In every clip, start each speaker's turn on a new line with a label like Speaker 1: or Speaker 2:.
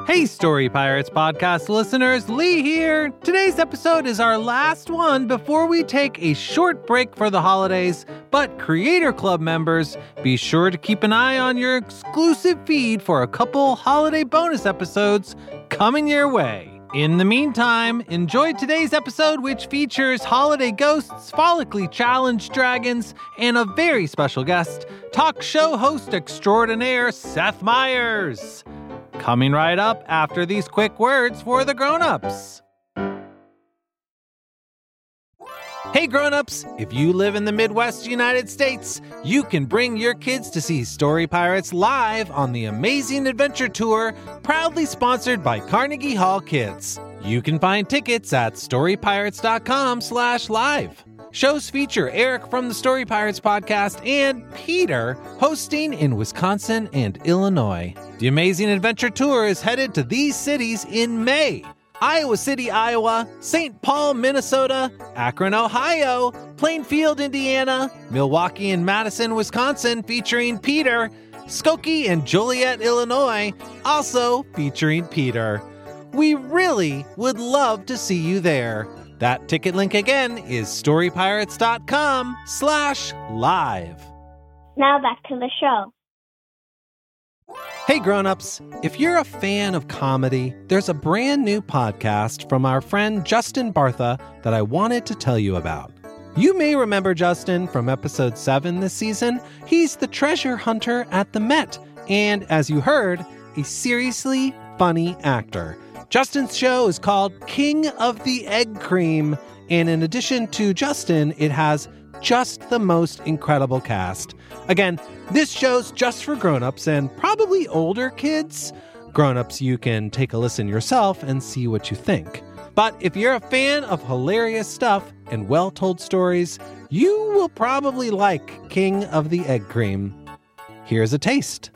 Speaker 1: Hey, Story Pirates podcast listeners, Lee here. Today's episode is our last one before we take a short break for the holidays. But Creator Club members, be sure to keep an eye on your exclusive feed for a couple holiday bonus episodes coming your way. In the meantime, enjoy today's episode, which features holiday ghosts, follically challenged dragons, and a very special guest, talk show host extraordinaire Seth Meyers. Coming right up after these quick words for the grown-ups. Hey grown-ups, if you live in the Midwest United States, you can bring your kids to see Story Pirates live on the Amazing Adventure Tour, proudly sponsored by Carnegie Hall Kids. You can find tickets at storypirates.com/live. Shows feature Eric from the Story Pirates podcast and Peter hosting in Wisconsin and Illinois. The Amazing Adventure Tour is headed to these cities in May: Iowa City, Iowa, St. Paul, Minnesota, Akron, Ohio, Plainfield, Indiana, Milwaukee and Madison, Wisconsin, featuring Peter, Skokie and Joliet, Illinois, also featuring Peter. We really would love to see you there. That ticket link again is storypirates.com/live.
Speaker 2: Now back to the show.
Speaker 1: Hey grown-ups, if you're a fan of comedy, there's a brand new podcast from our friend Justin Bartha that I wanted to tell you about. You may remember Justin from episode 7 this season. He's the treasure hunter at the Met, and as you heard, a seriously funny actor. Justin's show is called King of the Egg Cream, and in addition to Justin, it has just the most incredible cast. Again, this show's just for grown-ups and probably older kids. Grown-ups, you can take a listen yourself and see what you think. But if you're a fan of hilarious stuff and well-told stories, you will probably like King of the Egg Cream. Here's a taste.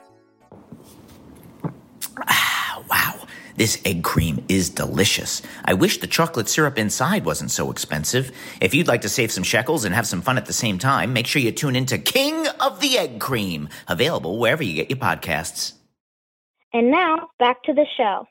Speaker 3: Wow, this egg cream is delicious. I wish the chocolate syrup inside wasn't so expensive. If you'd like to save some shekels and have some fun at the same time, make sure you tune into King of the Egg Cream, available wherever you get your podcasts.
Speaker 2: And now, back to the show.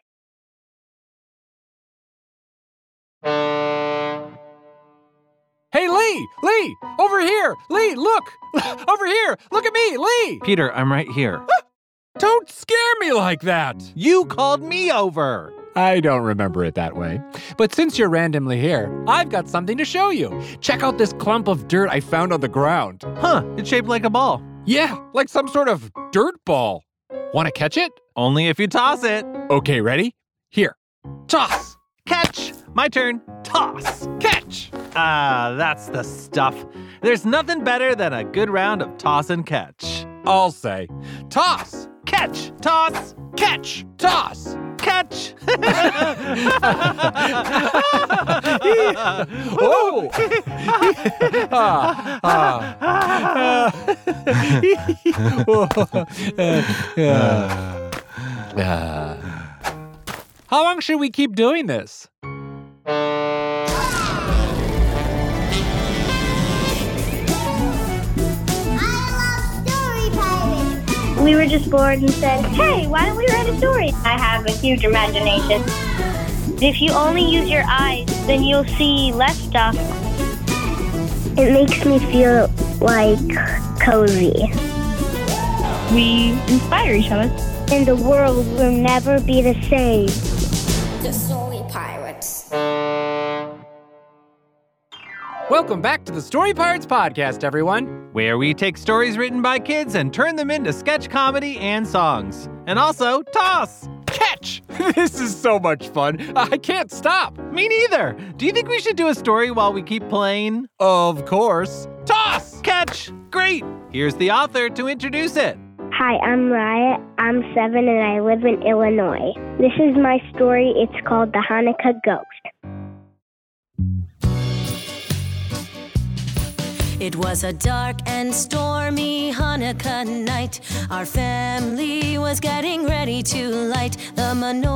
Speaker 4: Hey, Lee! Lee! Over here! Lee, look! Over here! Look at me, Lee!
Speaker 1: Peter, I'm right here.
Speaker 4: Don't scare me like that!
Speaker 1: You called me over.
Speaker 4: I don't remember it that way. But since you're randomly here, I've got something to show you. Check out this clump of dirt I found on the ground.
Speaker 1: Huh, it's shaped like a ball.
Speaker 4: Yeah, like some sort of dirt ball. Want to catch it?
Speaker 1: Only if you toss it.
Speaker 4: Okay, ready? Here. Toss!
Speaker 1: Catch! My turn. Toss!
Speaker 4: Catch!
Speaker 1: Ah, that's the stuff. There's nothing better than a good round of toss and catch.
Speaker 4: I'll say. Toss!
Speaker 1: Catch! Toss!
Speaker 4: Catch! Toss!
Speaker 1: Catch!
Speaker 4: Oh! How long should we keep doing this?
Speaker 2: We were just bored and said, hey, why don't we write a story? I have a huge imagination. If you only use your eyes, then you'll see less stuff. It makes me feel like cozy. We inspire each other. And the world will never be the same.
Speaker 5: The Story Pirates.
Speaker 4: Welcome back to the Story Pirates podcast, everyone.
Speaker 1: Where we take stories written by kids and turn them into sketch comedy and songs. And also, toss!
Speaker 4: Catch! This is so much fun. I can't stop.
Speaker 1: Me neither. Do you think we should do a story while we keep playing?
Speaker 4: Of course. Toss!
Speaker 1: Catch! Great! Here's the author to introduce it.
Speaker 2: Hi, I'm Riot. I'm 7 and I live in Illinois. This is my story. It's called The Hanukkah Ghost.
Speaker 5: It was a dark and stormy Hanukkah night. Our family was getting ready to light the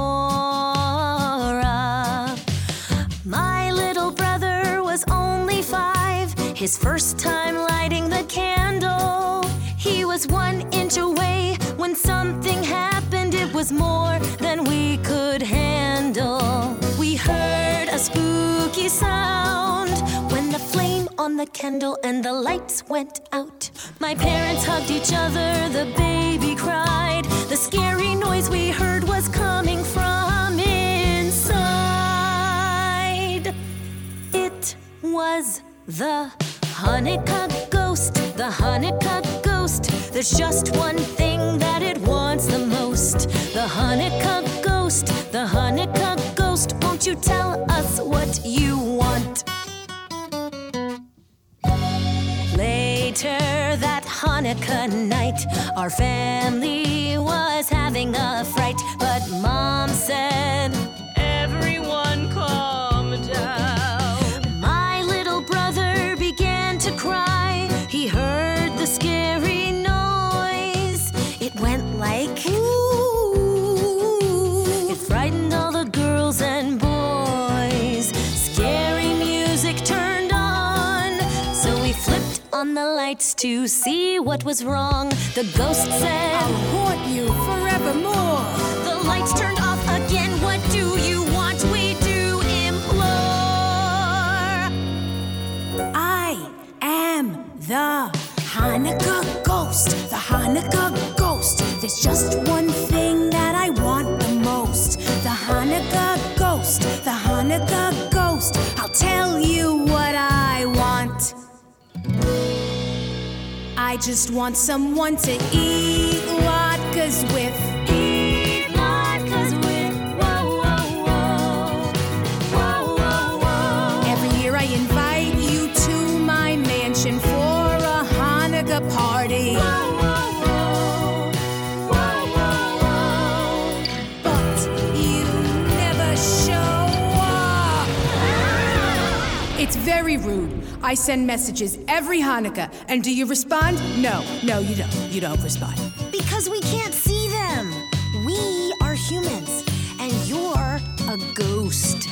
Speaker 5: menorah. My little brother was only 5, his first time lighting the candle. He was 1 inch away when something happened. It was more than we could spooky sound when the flame on the candle and the lights went out. My parents hugged each other, the baby cried. The scary noise we heard was coming from inside. It was the Hanukkah ghost, the Hanukkah ghost. There's just one thing that it wants the most. The Hanukkah ghost, the Hanukkah ghost. Won't you tell us what you want? Later that Hanukkah night, our family was having a fright. But Mom said, everyone calm down. My little brother began to cry. He heard the scary noise. It went like, ooh. It frightened all the girls and boys. Scary music turned on, so we flipped on the lights to see what was wrong. The ghost said, I'll haunt you forevermore. The lights turned off again. What do you want? We do implore. I am the Hanukkah ghost, the Hanukkah ghost. There's just one thing that I want the most. The Hanukkah ghost, the Hanukkah ghost. I'll tell you what I want. I just want someone to eat latkes with. Eat latkes with. Whoa, whoa, whoa. Whoa, whoa, whoa. Every year I invite you to my mansion for a Hanukkah party. Whoa, whoa, whoa. Whoa, whoa, whoa. But you never show up. It's very rude. I send messages every Hanukkah, and do you respond? No, you don't. You don't respond. Because we can't see them. We are humans, and you're a ghost.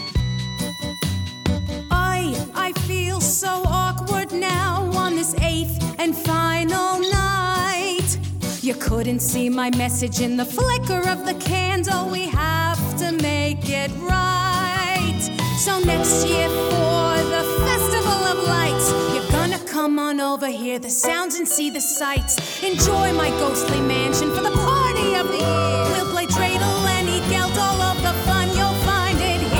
Speaker 5: I feel so awkward now on this 8th and final night. You couldn't see my message in the flicker of the candle. We have to make it right. So next year for the Festival of Lights, you're gonna come on over, hear the sounds and see the sights. Enjoy my ghostly mansion for the party of the year. We'll play dreidel and eat gelt, all of the fun you'll find it here.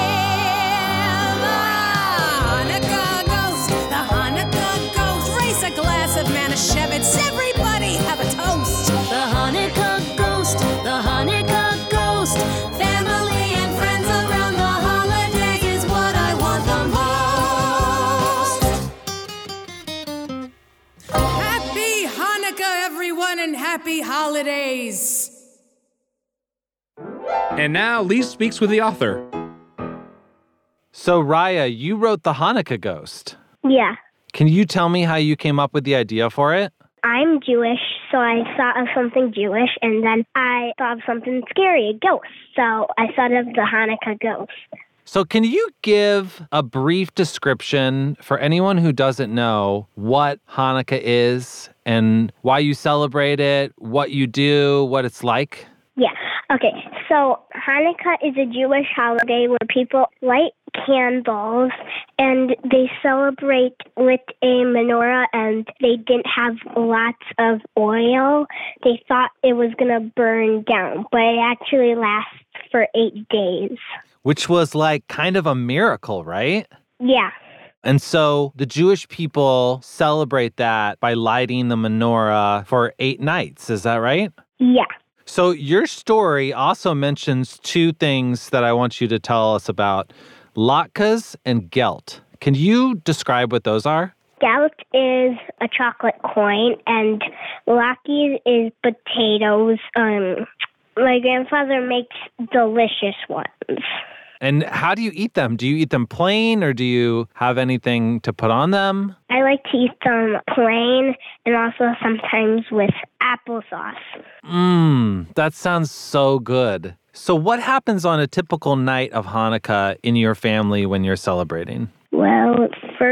Speaker 5: The Hanukkah ghost, raise a glass of Manischewitz, everybody have a toast. The Hanukkah ghost, the Hanukkah ghost. Family and friends around the holidays is what I want the most. Happy Hanukkah, everyone, and happy holidays.
Speaker 4: And now Lee speaks with the author.
Speaker 1: So, Raya, you wrote The Hanukkah Ghost.
Speaker 2: Yeah.
Speaker 1: Can you tell me how you came up with the idea for it?
Speaker 2: I'm Jewish, so I thought of something Jewish, and then I thought of something scary, a ghost. So I thought of the Hanukkah ghost.
Speaker 1: So can you give a brief description for anyone who doesn't know what Hanukkah is and why you celebrate it, what you do, what it's like?
Speaker 2: Yeah. Okay. So Hanukkah is a Jewish holiday where people light candles and they celebrate with a menorah, and they didn't have lots of oil. They thought it was going to burn down, but it actually lasts for 8 days.
Speaker 1: Which was like kind of a miracle, right?
Speaker 2: Yeah.
Speaker 1: And so the Jewish people celebrate that by lighting the menorah for 8 nights. Is that right?
Speaker 2: Yeah.
Speaker 1: So your story also mentions 2 things that I want you to tell us about, latkes and gelt. Can you describe what those are?
Speaker 2: Gelt is a chocolate coin, and latkes is potatoes. My grandfather makes delicious ones.
Speaker 1: And how do you eat them? Do you eat them plain, or do you have anything to put on them?
Speaker 2: I like to eat them plain and also sometimes with applesauce.
Speaker 1: That sounds so good. So what happens on a typical night of Hanukkah in your family when you're celebrating?
Speaker 2: Well, first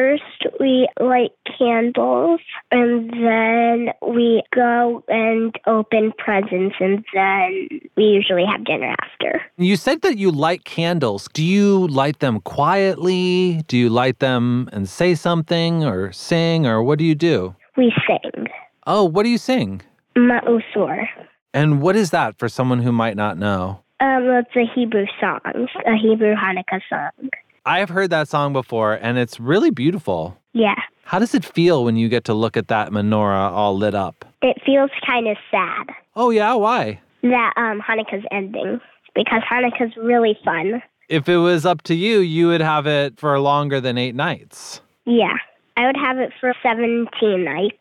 Speaker 2: we light candles, and then we go and open presents, and then we usually have dinner after.
Speaker 1: You said that you light candles. Do you light them quietly? Do you light them and say something or sing, or what do you do?
Speaker 2: We sing
Speaker 1: Oh, what do you sing?
Speaker 2: Ma'usor.
Speaker 1: And what is that for someone who might not know?
Speaker 2: It's a Hebrew song, a Hebrew Hanukkah song.
Speaker 1: I have heard that song before, and it's really beautiful.
Speaker 2: Yeah.
Speaker 1: How does it feel when you get to look at that menorah all lit up?
Speaker 2: It feels kind of sad
Speaker 1: Oh, yeah? Why?
Speaker 2: that Hanukkah's ending, because Hanukkah's really fun.
Speaker 1: If it was up to you, you would have it for longer than 8 nights.
Speaker 2: Yeah. I would have it for 17 nights.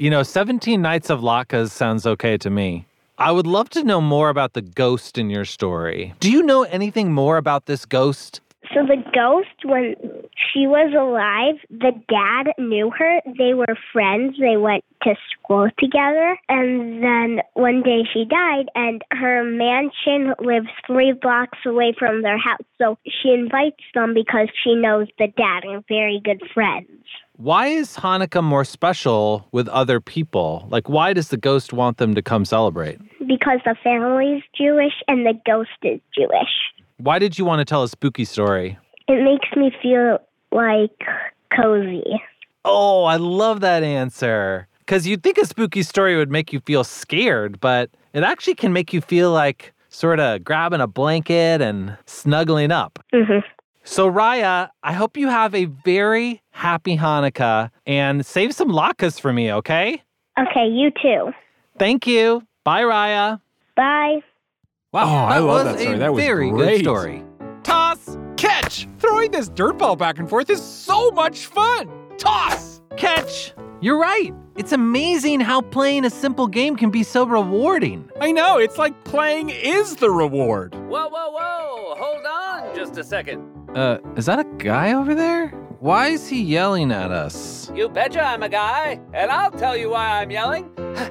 Speaker 1: 17 nights of latkes sounds okay to me. I would love to know more about the ghost in your story. Do you know anything more about this ghost?
Speaker 2: So the ghost, when she was alive, the dad knew her. They were friends. They went to school together. And then one day she died, and her mansion lives 3 blocks away from their house. So she invites them because she knows the dad and very good friends.
Speaker 1: Why is Hanukkah more special with other people? Like, why does the ghost want them to come celebrate?
Speaker 2: Because the family's Jewish and the ghost is Jewish.
Speaker 1: Why did you want to tell a spooky story?
Speaker 2: It makes me feel like cozy.
Speaker 1: Oh, I love that answer. Because you'd think a spooky story would make you feel scared, but it actually can make you feel like sort of grabbing a blanket and snuggling up.
Speaker 2: Mm-hmm.
Speaker 1: So, Raya, I hope you have a very happy Hanukkah and save some latkes for me, okay?
Speaker 2: Okay, you too.
Speaker 1: Thank you. Bye, Raya.
Speaker 2: Bye.
Speaker 1: Wow,
Speaker 4: I love that story. That was
Speaker 1: very
Speaker 4: great.
Speaker 1: good story.
Speaker 4: Toss, catch. Throwing this dirt ball back and forth is so much fun. Toss.
Speaker 1: Catch! You're right. It's amazing how playing a simple game can be so rewarding.
Speaker 4: I know, it's like playing is the reward.
Speaker 6: Whoa, whoa, whoa! Hold on just a second.
Speaker 1: Is that a guy over there? Why is he yelling at us?
Speaker 6: You betcha I'm a guy, and I'll tell you why I'm yelling.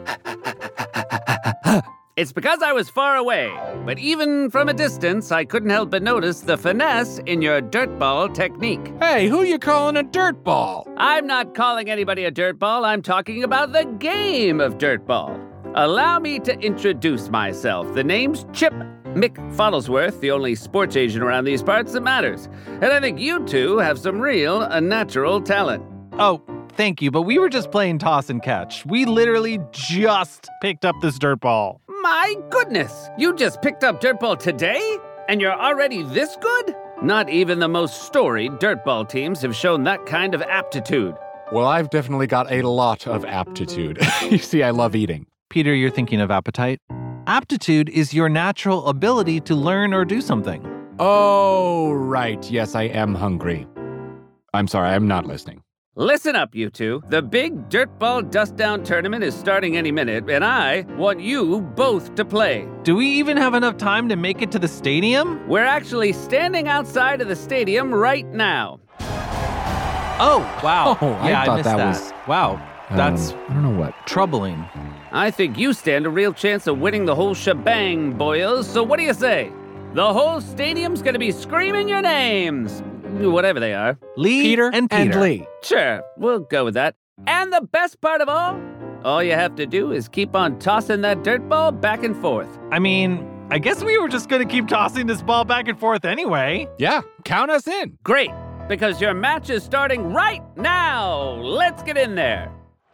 Speaker 6: It's because I was far away, but even from a distance, I couldn't help but notice the finesse in your dirt ball technique.
Speaker 4: Hey, who you calling a dirt ball?
Speaker 6: I'm not calling anybody a dirt ball, I'm talking about the game of dirt ball. Allow me to introduce myself. The name's Chip McFottlesworth, the only sports agent around these parts that matters. And I think you two have some real unnatural talent.
Speaker 1: Oh, thank you, but we were just playing toss and catch. We literally just picked up this dirt ball.
Speaker 6: My goodness! You just picked up dirt ball today? And you're already this good? Not even the most storied dirt ball teams have shown that kind of aptitude.
Speaker 4: Well, I've definitely got a lot of aptitude. You see, I love eating.
Speaker 1: Peter, you're thinking of appetite? Aptitude is your natural ability to learn or do something.
Speaker 4: Oh, right. Yes, I am hungry. I'm sorry, I'm not listening.
Speaker 6: Listen up, you two. The big dirt ball dust down tournament is starting any minute, and I want you both to play.
Speaker 1: Do we even have enough time to make it to the stadium?
Speaker 6: We're actually standing outside of the stadium right now.
Speaker 1: Oh, wow.
Speaker 4: Oh, I thought
Speaker 1: missed
Speaker 4: that
Speaker 1: that.
Speaker 4: was-
Speaker 1: Wow, that's
Speaker 4: I don't know what.
Speaker 1: troubling.
Speaker 6: I think you stand a real chance of winning the whole shebang, boyos, so what do you say? The whole stadium's gonna be screaming your names. Whatever they are.
Speaker 1: Lee
Speaker 4: Peter
Speaker 1: and Peter.
Speaker 4: Lee.
Speaker 6: Sure, we'll go with that. And the best part of all you have to do is keep on tossing that dirt ball back and forth.
Speaker 1: I mean, I guess we were just going to keep tossing this ball back and forth anyway.
Speaker 4: Yeah, count us in.
Speaker 6: Great, because your match is starting right now. Let's get in there.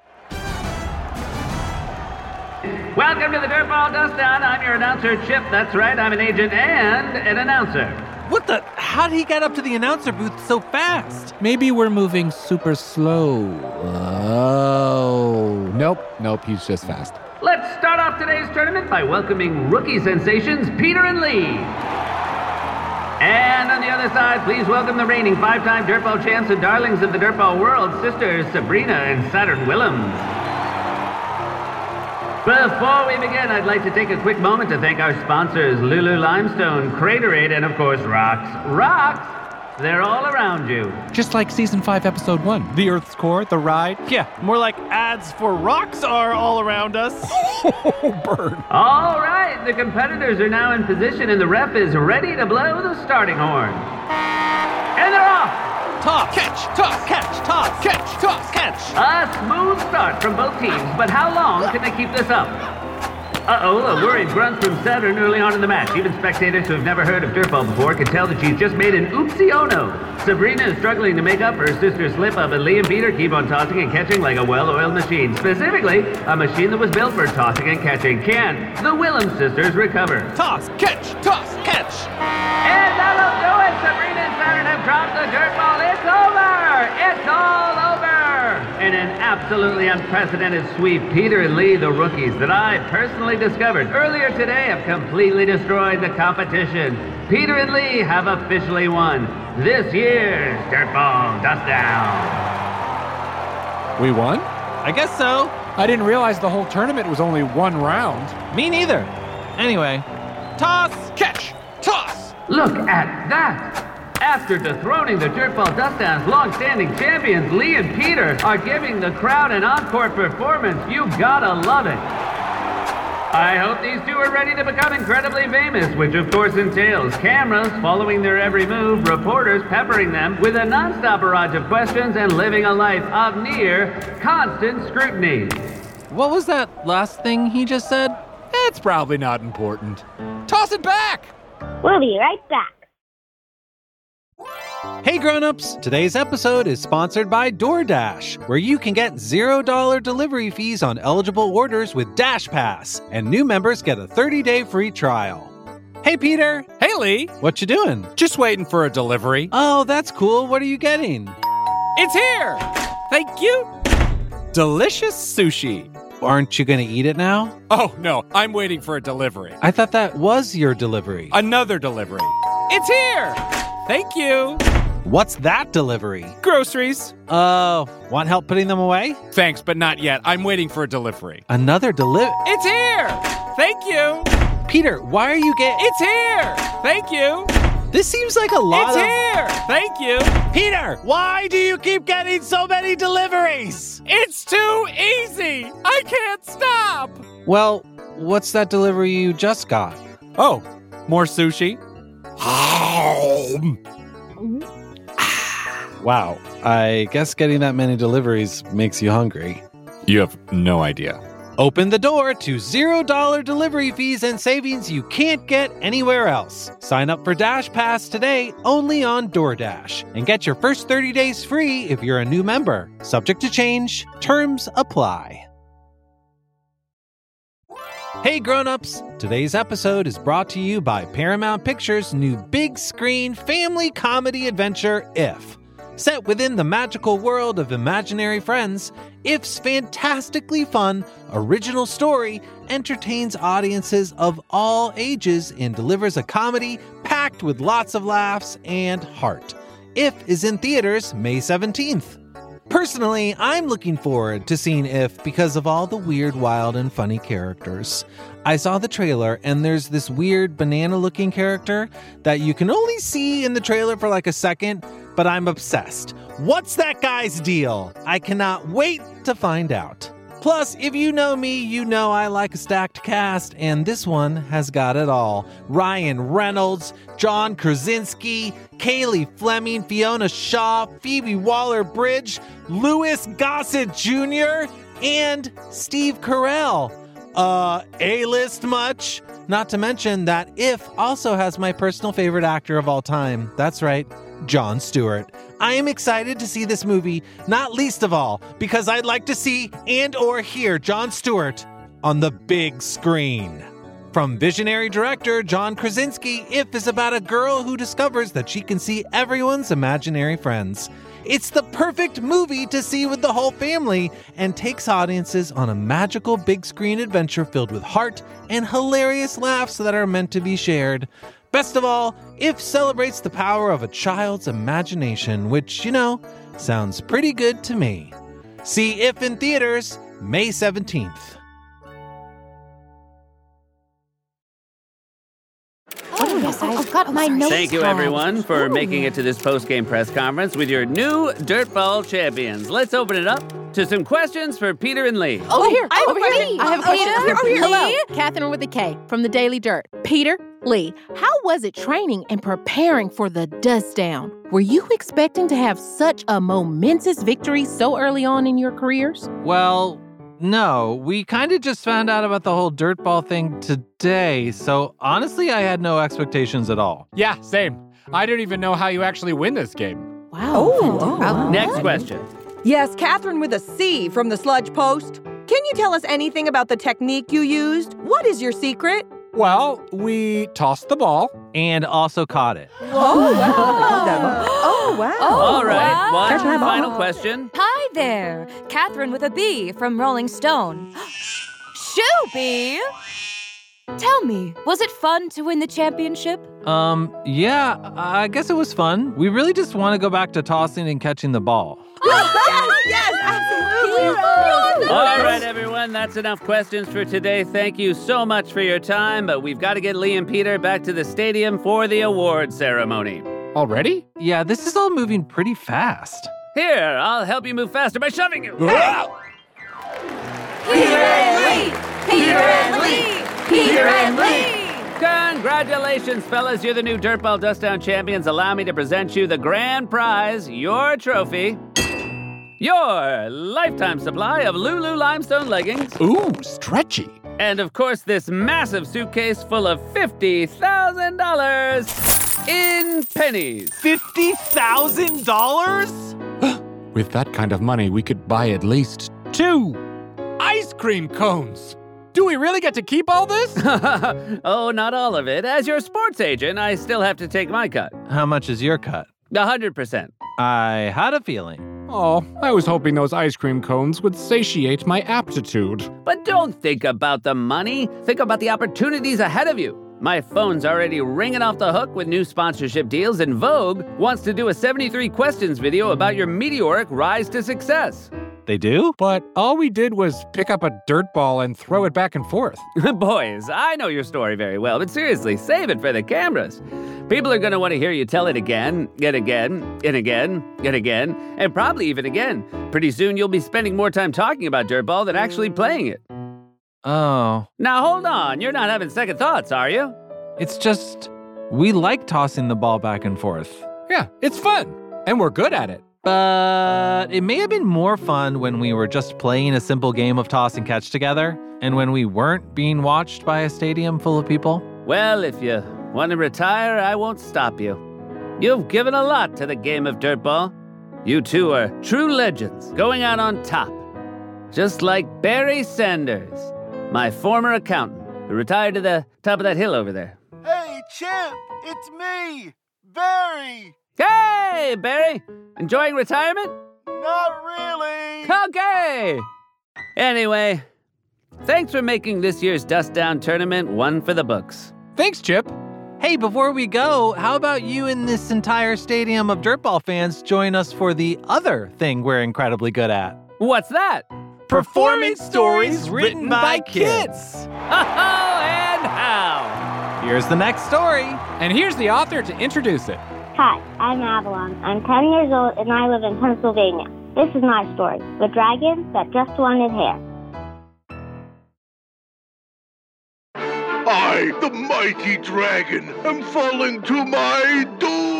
Speaker 6: Welcome to the Dirt Ball Dust Down. I'm your announcer, Chip. That's right, I'm an agent and an announcer.
Speaker 1: What the? How did he get up to the announcer booth so fast?
Speaker 4: Maybe we're moving super slow. Oh. Nope, he's just fast.
Speaker 6: Let's start off today's tournament by welcoming rookie sensations Peter and Lee. And on the other side, please welcome the reigning 5-time Dirt Ball champs and darlings of the Dirt Ball world, sisters Sabrina and Saturn Willems. Before we begin, I'd like to take a quick moment to thank our sponsors, Lulu Limestone, Craterade, and of course, Rocks. Rocks! They're all around you.
Speaker 4: Just like season 5, episode 1. The Earth's core, the ride.
Speaker 1: Yeah, more like ads for rocks are all around us.
Speaker 4: Oh, bird.
Speaker 6: All right, the competitors are now in position and the ref is ready to blow the starting horn. And they're off!
Speaker 1: toss, catch, toss, catch, toss, catch, toss, catch.
Speaker 6: A smooth start from both teams, but how long can they keep this up? Uh-oh, a worried grunt from Saturn early on in the match. Even spectators who have never heard of Dirtball before can tell that she's just made an oopsie-oh-no. Sabrina is struggling to make up for her sister's slip-up, and Lee and Peter keep on tossing and catching like a well-oiled machine. Specifically, a machine that was built for tossing and catching. Can the Willems sisters recover?
Speaker 1: Toss, catch, catch.
Speaker 6: And that'll do it! Sabrina and Saturn have dropped the Dirtball. It's over! It's all over! In an absolutely unprecedented sweep, Peter and Lee, the rookies that I personally discovered earlier today, have completely destroyed the competition. Peter and Lee have officially won this year's Dirtball Dustdown.
Speaker 4: We won?
Speaker 1: I guess so.
Speaker 4: I didn't realize the whole tournament was only one round.
Speaker 1: Me neither. Anyway, toss, catch, toss.
Speaker 6: Look at that! After dethroning the Dirtball Dustdown's long-standing champions, Lee and Peter are giving the crowd an encore performance. You gotta love it. I hope these two are ready to become incredibly famous, which of course entails cameras following their every move, reporters peppering them with a non-stop barrage of questions, and living a life of near constant scrutiny.
Speaker 1: What was that last thing he just said?
Speaker 4: It's probably not important. Toss it back!
Speaker 2: We'll be right back.
Speaker 1: Hey grown-ups, today's episode is sponsored by DoorDash, where you can get $0 delivery fees on eligible orders with Dash Pass, and new members get a 30-day free trial. Hey Peter!
Speaker 4: Hey Lee!
Speaker 1: What you doing?
Speaker 4: Just waiting for a delivery.
Speaker 1: Oh, that's cool. What are you getting?
Speaker 4: It's here! Thank you! Delicious sushi.
Speaker 1: Aren't you going to eat it now?
Speaker 4: Oh, no, I'm waiting for a delivery.
Speaker 1: I thought that was your delivery.
Speaker 4: Another delivery. It's here! Thank you!
Speaker 1: What's that delivery?
Speaker 4: Groceries.
Speaker 1: Oh, want help putting them away?
Speaker 4: Thanks, but not yet. I'm waiting for a delivery.
Speaker 1: Another delivery?
Speaker 4: It's here! Thank you!
Speaker 1: Peter, why are you getting...
Speaker 4: It's here! Thank you!
Speaker 1: This seems like a lot
Speaker 4: It's here! Thank you!
Speaker 1: Peter, why do you keep getting so many deliveries?
Speaker 4: It's too easy! I can't stop!
Speaker 1: Well, what's that delivery you just got?
Speaker 4: Oh, more sushi?
Speaker 1: Wow, I guess getting that many deliveries makes you hungry.
Speaker 4: You have no idea.
Speaker 1: Open the door to $0 delivery fees and savings you can't get anywhere else. Sign up for Dash Pass today only on DoorDash and get your first 30 days free if you're a new member. Subject to change. Terms apply. Hey grown-ups, today's episode is brought to you by Paramount Pictures' new big screen family comedy adventure, If. Set within the magical world of imaginary friends, If's fantastically fun, original story entertains audiences of all ages and delivers a comedy packed with lots of laughs and heart. If is in theaters May 17th. Personally, I'm looking forward to seeing If because of all the weird, wild, and funny characters. I saw the trailer, and there's this weird banana-looking character that you can only see in the trailer for like a second, but I'm obsessed. What's that guy's deal? I cannot wait to find out. Plus, if you know me, you know I like a stacked cast, and this one has got it all. Ryan Reynolds, John Krasinski, Kaylee Fleming, Fiona Shaw, Phoebe Waller-Bridge, Louis Gossett Jr., and Steve Carell. A-list much? Not to mention that If also has my personal favorite actor of all time. That's right, Jon Stewart. I am excited to see this movie, not least of all, because I'd like to see and or hear Jon Stewart on the big screen. From visionary director John Krasinski, If is about a girl who discovers that she can see everyone's imaginary friends. It's the perfect movie to see with the whole family and takes audiences on a magical big screen adventure filled with heart and hilarious laughs that are meant to be shared. Best of all, If celebrates the power of a child's imagination, which, sounds pretty good to me. See If in theaters May 17th.
Speaker 7: Oh, yes, I've got my notes.
Speaker 6: Thank you, everyone, for making it to this post-game press conference with your new Dirtball champions. Let's open it up to some questions for Peter and Lee.
Speaker 7: Over here.
Speaker 8: I have
Speaker 7: over
Speaker 8: a question.
Speaker 7: here.
Speaker 8: I have a question.
Speaker 7: Over here.
Speaker 8: Hello.
Speaker 7: Lee. Catherine with a K from the Daily Dirt. Peter, Lee, how was it training and preparing for the Dustdown? were you expecting to have such a momentous victory so early on in your careers?
Speaker 1: Well, no. We kind of just found out about the whole dirtball thing today, so honestly, I had no expectations at all.
Speaker 4: Yeah, same. I don't even know how you actually win this game.
Speaker 7: Wow.
Speaker 6: Next question.
Speaker 8: Yes, Catherine with a C from the Sludge Post. Can you tell us anything about the technique you used? What is your secret?
Speaker 4: Well, we tossed the ball.
Speaker 1: And also caught it.
Speaker 8: Oh, wow.
Speaker 6: All right,
Speaker 9: wow.
Speaker 6: one final question.
Speaker 9: Hi there, Catherine with a B from Rolling Stone. Shooby! Tell me, was it fun to win the championship?
Speaker 1: Yeah, I guess it was fun. We really just want to go back to tossing and catching the ball.
Speaker 8: Yes, absolutely.
Speaker 6: All right, everyone, that's enough questions for today. Thank you so much for your time, but we've got to get Lee and Peter back to the stadium for the award ceremony.
Speaker 4: Already?
Speaker 1: Yeah, this is all moving pretty fast.
Speaker 6: Here, I'll help you move faster by shoving you.
Speaker 9: Peter and Lee! Peter and Lee! Peter and Lee!
Speaker 6: Congratulations, fellas. You're the new Dirtball Dustdown champions. Allow me to present you the grand prize, your trophy, your lifetime supply of Lulu limestone leggings,
Speaker 4: Ooh, stretchy.
Speaker 6: and of course this massive suitcase full of $50,000 in pennies.
Speaker 1: $50,000?
Speaker 4: With that kind of money, we could buy at least 2 ice cream cones. Do we really get to keep all this?
Speaker 6: Oh, not all of it. As your sports agent, I still have to take my cut.
Speaker 1: How much is your cut?
Speaker 6: 100%.
Speaker 1: I had a feeling.
Speaker 4: Oh, I was hoping those ice cream cones would satiate my aptitude.
Speaker 6: But don't think about the money. Think about the opportunities ahead of you. My phone's already ringing off the hook with new sponsorship deals, and Vogue wants to do a 73 questions video about your meteoric rise to success.
Speaker 1: They do?
Speaker 4: But all we did was pick up a dirt ball and throw it back and forth.
Speaker 6: Boys, I know your story very well, but seriously, save it for the cameras. People are going to want to hear you tell it again, and again, and again, and again, and probably even again. Pretty soon you'll be spending more time talking about dirtball than actually playing it.
Speaker 1: Oh,
Speaker 6: Now hold on, you're not having second thoughts, are you?
Speaker 1: it's just, we like tossing the ball back and forth.
Speaker 4: Yeah, it's fun. And we're good at it.
Speaker 1: But it may have been more fun when we were just playing a simple game of toss and catch together, and when we weren't being watched by a stadium full of people.
Speaker 6: Well, if you want to retire, I won't stop you. You've given a lot to the game of dirtball. You two are true legends, going out on top. Just like Barry Sanders, my former accountant, who retired to the top of that hill over there.
Speaker 10: Hey, Chip, it's me, Barry.
Speaker 6: Hey, Barry! Enjoying retirement?
Speaker 10: Not really.
Speaker 6: Okay! Anyway, thanks for making this year's Dust Down tournament one for the books.
Speaker 4: Thanks, Chip.
Speaker 1: Hey, before we go, how about you and this entire stadium of dirtball fans join us for the other thing we're incredibly good at?
Speaker 6: What's that?
Speaker 1: Performance stories written by kids.
Speaker 6: Oh, and how?
Speaker 1: Here's the next story.
Speaker 4: And here's the author to introduce it.
Speaker 2: Hi, I'm Avalon. I'm 10 years old and I live in Pennsylvania. This is my story, The Dragon That Just Wanted Hair.
Speaker 10: I, the mighty dragon, am falling to my doom.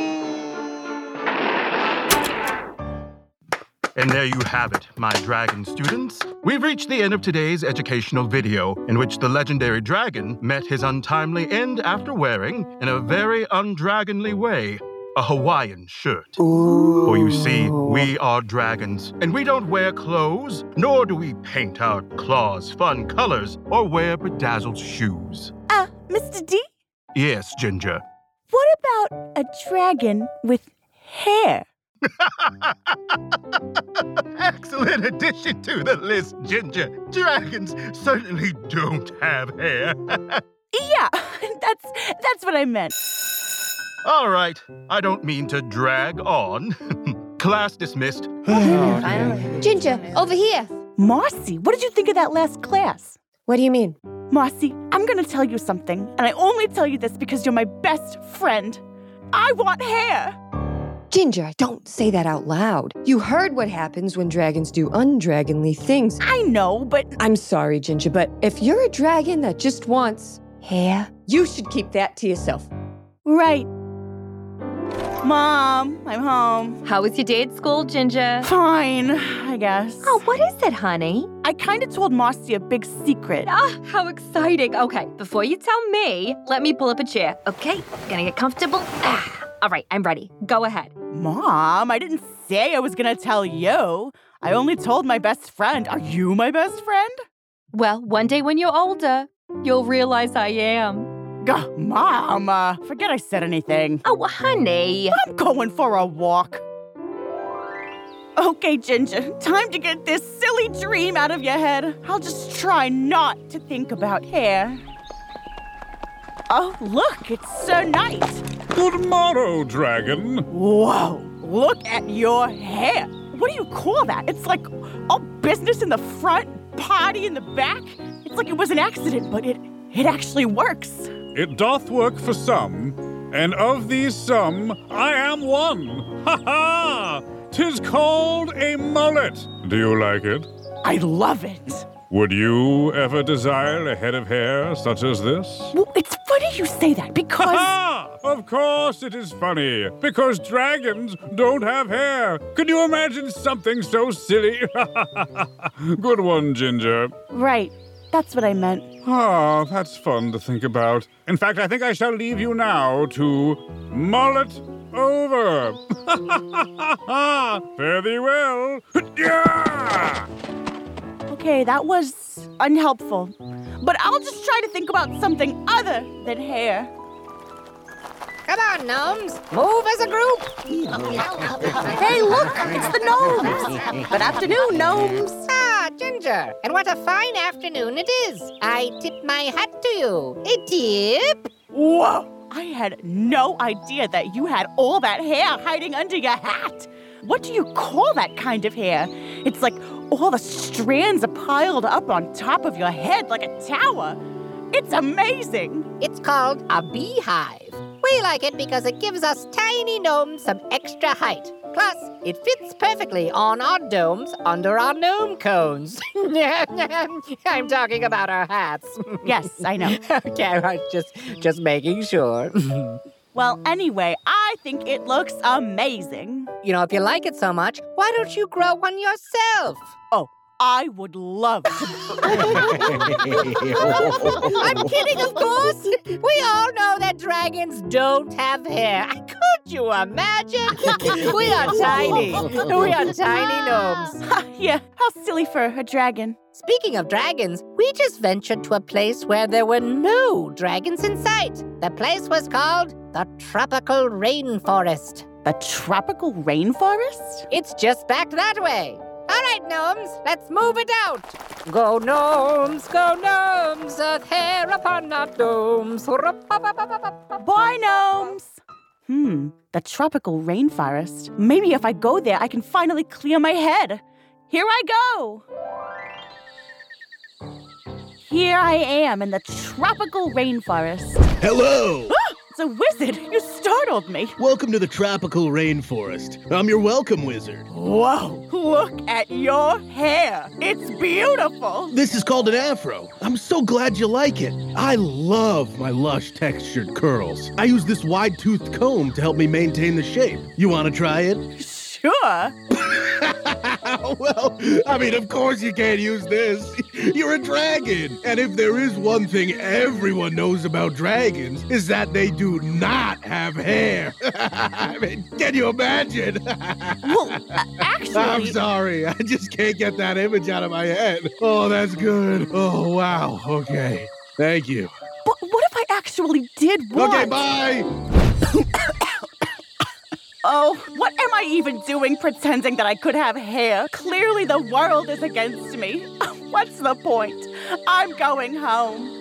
Speaker 10: And there you have it, my dragon students. We've reached the end of today's educational video, in which the legendary dragon met his untimely end after wearing, in a very undragonly way, a Hawaiian shirt.
Speaker 8: Ooh.
Speaker 10: For you see, we are dragons, and we don't wear clothes, nor do we paint our claws fun colors or wear bedazzled shoes.
Speaker 11: Mr. D,
Speaker 10: Yes, Ginger.
Speaker 11: what about a dragon with hair?
Speaker 10: Excellent addition to the list, Ginger. Dragons certainly don't have hair.
Speaker 11: Yeah, that's what I meant.
Speaker 10: All right, I don't mean to drag on. Class dismissed.
Speaker 7: Ginger, over here.
Speaker 11: Marcy, what did you think of that last class?
Speaker 7: What do you mean?
Speaker 11: Marcy, I'm gonna tell you something, and I only tell you this because you're my best friend. I want hair!
Speaker 12: Ginger, don't say that out loud. You heard what happens when dragons do undragonly things.
Speaker 11: I know, but...
Speaker 12: I'm sorry, Ginger, but if you're a dragon that just wants hair, you should keep that to yourself.
Speaker 11: Right. Mom, I'm home.
Speaker 9: How was your day at school, Ginger?
Speaker 11: Fine, I guess.
Speaker 9: Oh, what is it, honey?
Speaker 11: I kind of told Marcy a big secret.
Speaker 9: Ah, how exciting. Okay, before you tell me, let me pull up a chair. Okay, gonna get comfortable. All right, I'm ready. Go ahead.
Speaker 11: Mom, I didn't say I was gonna tell you. I only told my best friend. Are you my best friend?
Speaker 9: Well, one day when you're older, you'll realize I am.
Speaker 11: Mom, forget I said anything.
Speaker 9: Oh, honey.
Speaker 11: I'm going for a walk. Okay, Ginger, time to get this silly dream out of your head. I'll just try not to think about hair. Oh, look, it's Sir Knight.
Speaker 13: Good morrow, dragon.
Speaker 11: Whoa, look at your hair. What do you call that? It's like all business in the front, party in the back. It's like it was an accident, but it actually works.
Speaker 13: It doth work for some, and of these some, I am one. Ha ha! 'Tis called a mullet. Do you like it?
Speaker 11: I love it.
Speaker 13: Would you ever desire a head of hair such as this?
Speaker 11: Well, it's funny you say that because...
Speaker 13: Ha! Of course it is funny, because dragons don't have hair. Could you imagine something so silly? Good one, Ginger.
Speaker 11: Right. That's what I meant.
Speaker 13: Ah, that's fun to think about. In fact, I think I shall leave you now to mullet over. Fare thee well. Yeah!
Speaker 11: Okay, that was unhelpful. But I'll just try to think about something other than hair.
Speaker 14: Come on, gnomes. Move as a group.
Speaker 11: Hey, look, it's the gnomes. Good afternoon, gnomes.
Speaker 14: Ah, Ginger, and what a fine afternoon it is. I tip my hat to you. A tip.
Speaker 11: Whoa, I had no idea that you had all that hair hiding under your hat. What do you call that kind of hair? It's like all the strands are piled up on top of your head like a tower. It's amazing.
Speaker 14: It's called a beehive. We like it because it gives us tiny gnomes some extra height. Plus, it fits perfectly on our domes under our gnome cones. I'm talking about our hats.
Speaker 11: Yes, I know.
Speaker 14: Okay, right, just making sure.
Speaker 11: Well, anyway, I think it looks amazing.
Speaker 14: You know, if you like it so much, why don't you grow one yourself?
Speaker 11: Oh, I would love to.
Speaker 14: I'm kidding, of course. We all know that dragons don't have hair. Could you imagine? We are tiny. We are tiny gnomes.
Speaker 11: Yeah, how silly for a dragon.
Speaker 14: Speaking of dragons, we just ventured to a place where there were no dragons in sight. The place was called the Tropical Rainforest.
Speaker 11: The Tropical Rainforest?
Speaker 14: It's just back that way. All right, gnomes, let's move it out. Go gnomes, earth hair upon our domes.
Speaker 11: Bye, gnomes. The Tropical Rainforest. Maybe if I go there, I can finally clear my head. Here I go. Here I am in the Tropical Rainforest.
Speaker 15: Hello!
Speaker 11: It's a wizard! You startled me!
Speaker 15: Welcome to the Tropical Rainforest. I'm your welcome wizard.
Speaker 11: Whoa! Look at your hair! It's beautiful!
Speaker 15: This is called an afro. I'm so glad you like it. I love my lush textured curls. I use this wide-toothed comb to help me maintain the shape. You want to try it?
Speaker 11: Sure.
Speaker 15: Well, I mean, of course you can't use this. You're a dragon. And if there is one thing everyone knows about dragons, is that they do not have hair. I mean, can you imagine?
Speaker 11: Well, actually...
Speaker 15: I'm sorry. I just can't get that image out of my head. Oh, that's good. Oh, wow. Okay. Thank you.
Speaker 11: But what if I actually did want...
Speaker 15: Okay, bye.
Speaker 11: Oh, what am I even doing pretending that I could have hair? Clearly the world is against me. What's the point? I'm going home.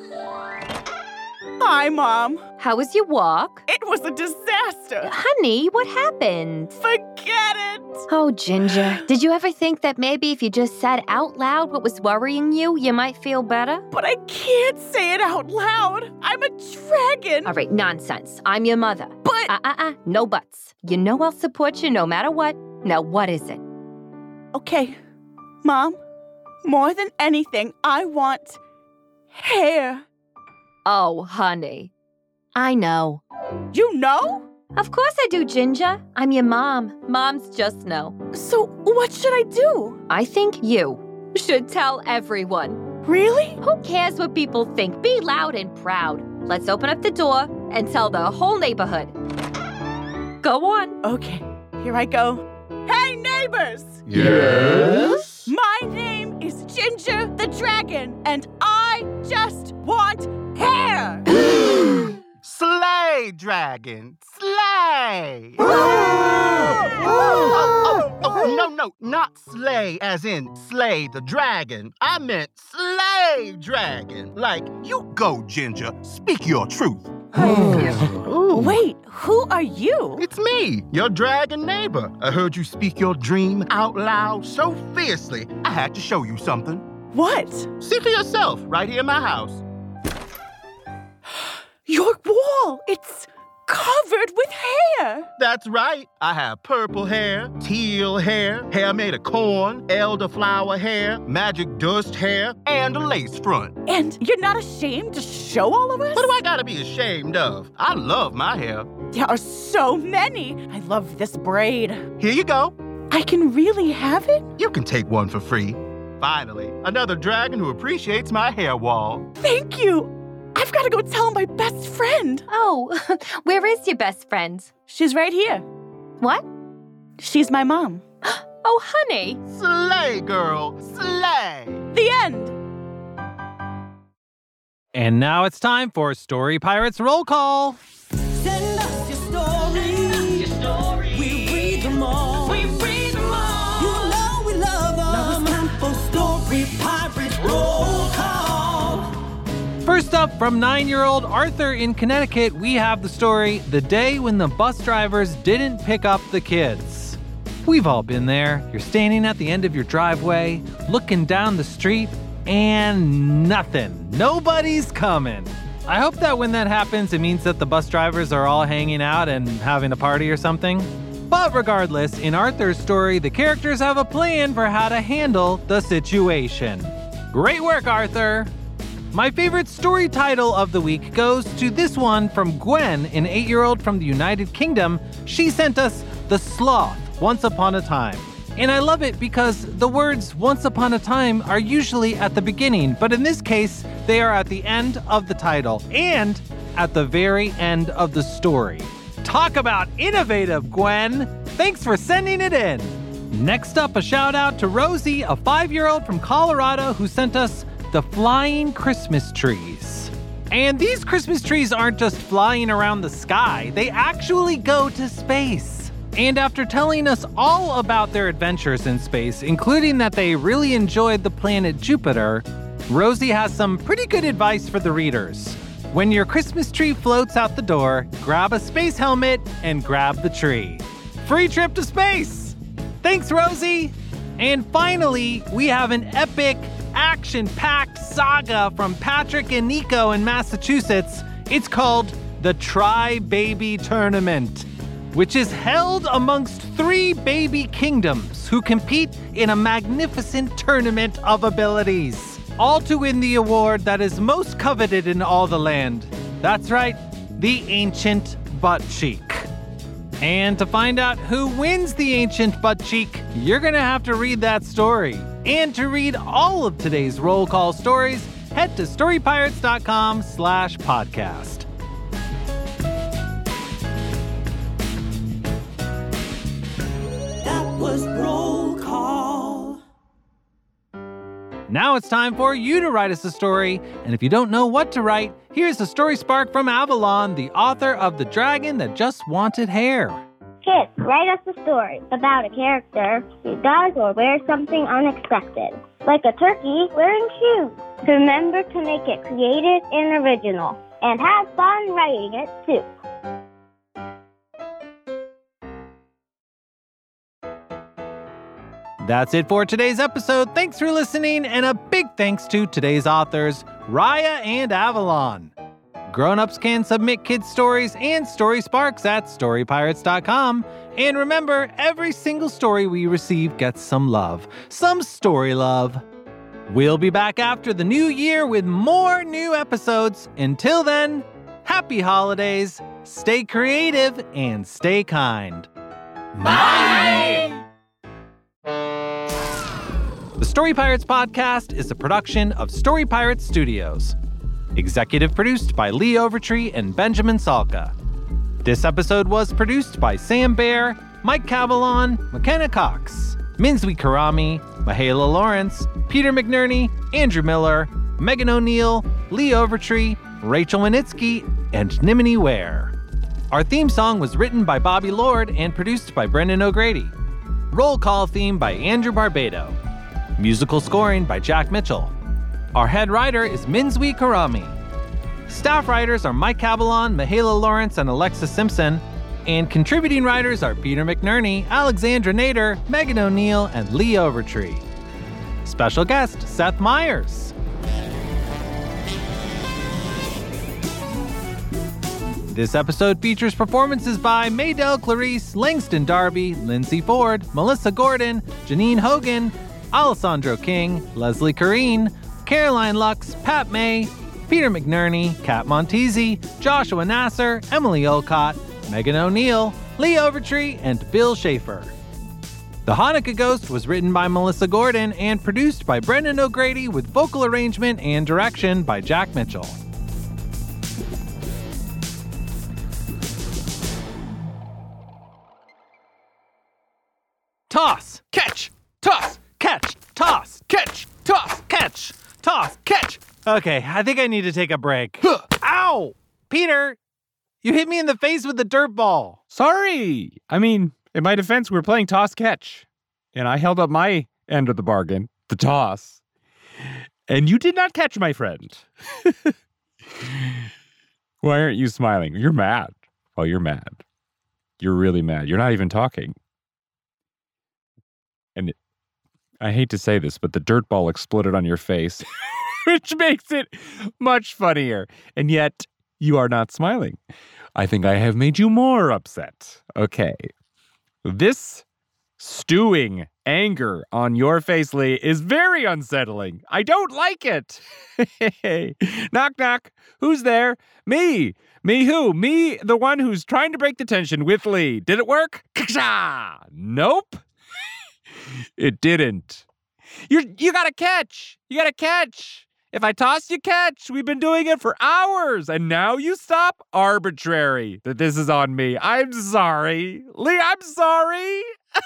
Speaker 11: Hi, Mom.
Speaker 9: How was your walk?
Speaker 11: It was a disaster.
Speaker 9: Honey, what happened?
Speaker 11: Forget it.
Speaker 9: Oh, Ginger, did you ever think that maybe if you just said out loud what was worrying you, you might feel better?
Speaker 11: But I can't say it out loud. I'm a dragon.
Speaker 9: All right, nonsense. I'm your mother.
Speaker 11: But...
Speaker 9: No buts. You know I'll support you no matter what. Now, what is it?
Speaker 11: Okay, Mom, more than anything, I want hair.
Speaker 9: Oh, honey. I know.
Speaker 11: You know?
Speaker 9: Of course I do, Ginger. I'm your mom. Moms just know.
Speaker 11: So what should I do?
Speaker 9: I think you should tell everyone.
Speaker 11: Really?
Speaker 9: Who cares what people think? Be loud and proud. Let's open up the door and tell the whole neighborhood. Go on.
Speaker 11: Okay, here I go. Hey, neighbors!
Speaker 13: Yes?
Speaker 11: My name is Ginger the Dragon, and I just want hair!
Speaker 10: Slay, dragon! Slay! No, not slay as in slay the dragon. I meant slay dragon. Like, you go, Ginger. Speak your truth.
Speaker 11: Wait, who are you?
Speaker 10: It's me, your dragon neighbor. I heard you speak your dream out loud so fiercely, I had to show you something.
Speaker 11: What?
Speaker 10: See for yourself, right here in my house.
Speaker 11: Your wall! It's covered with hair!
Speaker 10: That's right. I have purple hair, teal hair, hair made of corn, elderflower hair, magic dust hair, and a lace front.
Speaker 11: And you're not ashamed to show all of us?
Speaker 10: What do I gotta be ashamed of? I love my hair.
Speaker 11: There are so many. I love this braid.
Speaker 10: Here you go.
Speaker 11: I can really have it?
Speaker 10: You can take one for free. Finally, another dragon who appreciates my hair wall.
Speaker 11: Thank you. I've got to go tell my best friend.
Speaker 9: Oh, where is your best friend?
Speaker 11: She's right here.
Speaker 9: What?
Speaker 11: She's my mom.
Speaker 9: Oh, honey.
Speaker 10: Slay, girl. Slay.
Speaker 11: The end.
Speaker 1: And now it's time for Story Pirates Roll Call.
Speaker 5: Send us your story. We read them all. You know we love them. Now it's time for Story Pirates Roll Call.
Speaker 1: First up, from 9-year-old Arthur in Connecticut, we have the story, The Day When the Bus Drivers Didn't Pick Up the Kids. We've all been there. You're standing at the end of your driveway, looking down the street, and nothing. Nobody's coming. I hope that when that happens, it means that the bus drivers are all hanging out and having a party or something. But regardless, in Arthur's story, the characters have a plan for how to handle the situation. Great work, Arthur! My favorite story title of the week goes to this one from Gwen, an 8-year-old from the United Kingdom. She sent us The Sloth, Once Upon a Time. And I love it because the words once upon a time are usually at the beginning, but in this case, they are at the end of the title and at the very end of the story. Talk about innovative, Gwen! Thanks for sending it in. Next up, a shout out to Rosie, a 5-year-old from Colorado who sent us The Flying Christmas Trees. And these Christmas trees aren't just flying around the sky, they actually go to space. And after telling us all about their adventures in space, including that they really enjoyed the planet Jupiter, Rosie has some pretty good advice for the readers. When your Christmas tree floats out the door, grab a space helmet and grab the tree. Free trip to space! Thanks, Rosie! And finally, we have an epic, action-packed saga from Patrick and Nico in Massachusetts. It's called the Tri-Baby Tournament, which is held amongst 3 baby kingdoms who compete in a magnificent tournament of abilities, all to win the award that is most coveted in all the land. That's right, the Ancient Butt Cheek. And to find out who wins the Ancient Butt Cheek, you're gonna have to read that story. And to read all of today's roll call stories, head to storypirates.com/podcast.
Speaker 5: That was roll call.
Speaker 1: Now it's time for you to write us a story. And if you don't know what to write, here's a story spark from Avalon, the author of The Dragon That Just Wanted Hair.
Speaker 2: Kids, write us a story about a character who does or wears something unexpected, like a turkey wearing shoes. Remember to make it creative and original, and have fun writing it too.
Speaker 1: That's it for today's episode. Thanks for listening, and a big thanks to today's authors, Raya and Avalon. Grown-ups can submit kids' stories and story sparks at storypirates.com. And remember, every single story we receive gets some love, some story love. We'll be back after the new year with more new episodes. Until then, happy holidays, stay creative, and stay kind.
Speaker 5: Bye!
Speaker 1: The Story Pirates podcast is a production of Story Pirates Studios. Executive produced by Lee Overtree and Benjamin Salka. This episode was produced by Sam Baer, Mike Cavalon, McKenna Cox, Minzwi Karami, Mahala Lawrence, Peter McNerney, Andrew Miller, Megan O'Neill, Lee Overtree, Rachel Winitsky, and Nimini Ware. Our theme song was written by Bobby Lord and produced by Brendan O'Grady. Roll call theme by Andrew Barbado. Musical scoring by Jack Mitchell. Our head writer is Minzwi Karami. Staff writers are Mike Cavalon, Mahala Lawrence, and Alexa Simpson. And contributing writers are Peter McNerney, Alexandra Nader, Megan O'Neill, and Lee Overtree. Special guest, Seth Meyers. This episode features performances by Maydell Clarice, Langston Darby, Lindsay Ford, Melissa Gordon, Janine Hogan, Alessandro King, Leslie Corrine, Caroline Lux, Pat May, Peter McNerney, Kat Montesi, Joshua Nasser, Emily Olcott, Megan O'Neill, Lee Overtree, and Bill Schaefer. The Hanukkah Ghost was written by Melissa Gordon and produced by Brendan O'Grady with vocal arrangement and direction by Jack Mitchell. Toss, catch, toss, catch, toss, catch, toss, catch, toss, catch. Okay, I think I need to take a break. Ow! Peter, you hit me in the face with the dirt ball.
Speaker 4: Sorry. I mean, in my defense, we were playing toss-catch, and I held up my end of the bargain, the toss, and you did not catch, my friend. Why aren't you smiling? You're mad. Oh, you're mad. You're really mad. You're not even talking. And I hate to say this, but the dirt ball exploded on your face, which makes it much funnier. And yet, you are not smiling. I think I have made you more upset. Okay. This stewing anger on your face, Lee, is very unsettling. I don't like it. Knock, knock. Who's there? Me. Me who? Me, the one who's trying to break the tension with Lee. Did it work? Ka-sha! Nope. It didn't. You gotta catch. You gotta catch. If I toss, you catch. We've been doing it for hours, and now you stop? Arbitrary that this is on me. I'm sorry. Lee, I'm sorry.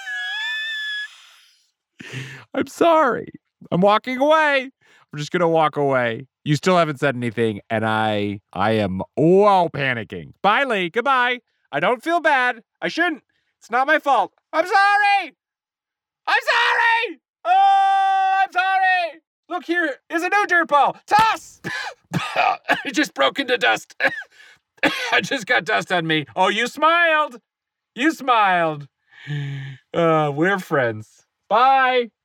Speaker 4: I'm sorry. I'm walking away. I'm just gonna walk away. You still haven't said anything, and I am panicking. Bye, Lee. Goodbye. I don't feel bad. I shouldn't. It's not my fault. I'm sorry. I'm sorry. Oh, I'm sorry. Look, here is a new dirt ball. Toss! It just broke into dust. I just got dust on me. Oh, you smiled. You smiled. We're friends. Bye.